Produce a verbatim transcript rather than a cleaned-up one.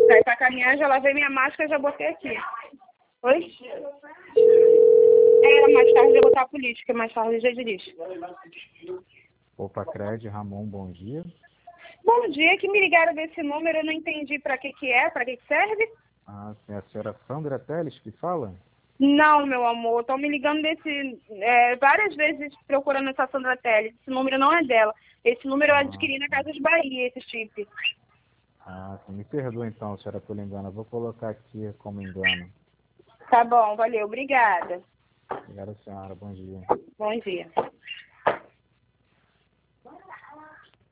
Saí pra caminhar, já lavei minha máscara e já botei aqui. Oi? Era mais tarde eu botar a política, mais tarde eu já dirijo. Opa, Cred, Ramon, bom dia. Bom dia, que me ligaram desse número, eu não entendi pra que que é, pra que que serve. Ah, sim, a senhora Sandra Teles que fala? Não, meu amor, estão me ligando desse, é, várias vezes procurando essa Sandra Teles. Esse número não é dela. Esse número eu Ah, adquiri na Casas Bahia, esse chip. ah, sim, me perdoa então, senhora, pelo engano. Eu vou colocar aqui como engano. Tá bom, valeu, obrigada. Obrigado, senhora, bom dia. Bom dia.